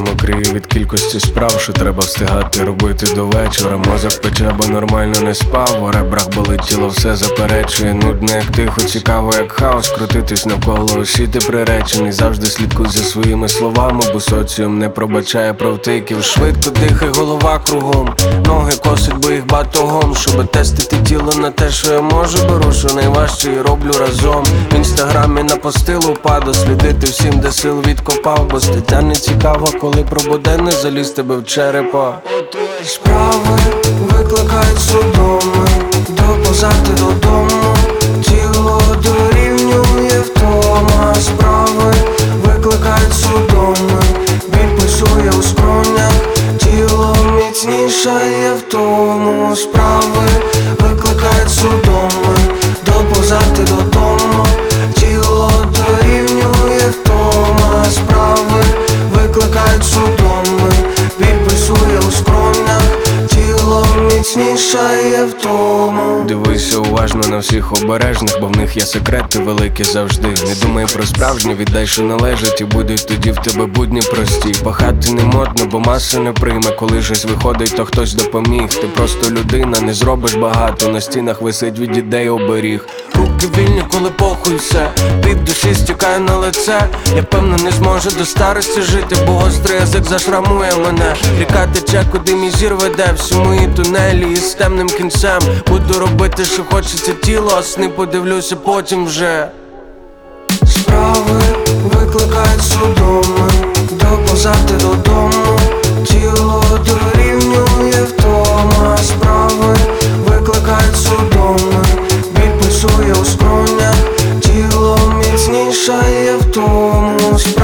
мокрий від кількості справ, що треба встигати робити до вечора. Мозок пече, бо нормально не спав. У ребрах болить тіло, все заперечує. Нудно, як тихо, цікаво, як хаос. Крутитись навколо осі, ти приречений. Завжди слідкуй за своїми словами, бо соціум не пробачає провтиків. Швидко дихай, голова кругом, ноги косить, бо їх батогом. Щоби тестити тіло на те, що я можу, беру, що найважче, і роблю разом. В інстаграмі на постилу паду, слідити всім, де сил відкопав. Бо стаття не цікава, коли про буденний заліз тебе в черепа. Справи викликають судоми, доповзати додому, тіло дорівнює втома. Справи викликають судоми, біль пульсує у скронях, тіло міцнішає в тому. Справи викликають судоми, доповзати додому, тіло дорівнює втома. Справи викликають судоми, біль пульсує у скронях, тіло міцнішає в тому. Дивися уважно на всіх обережних, бо в них є секрети великі завжди. Не думай про справжнє, віддай, що належить, і будуть тоді в тебе будні прості. Пахати не модно, бо маса не прийме. Коли щось виходить, то хтось допоміг. Ти просто людина, не зробиш багато. На стінах висить від ідей оберіг. Руки вільні, коли похуй все, від душі стікає на лице. Я певно не зможу до старості жити, бо гострий язик зашрамує мене. Ріка тече, куди мій зір веде, всі мої тунелі із темним кінцем. Буду робити, що хочеться тіло, а сни подивлюся потім вже. Справи викликають судоми, доповзати додому, тіло дорівнює втома. Справи викликають судоми, біль пульсує у скронях, тіло міцнішає в тому.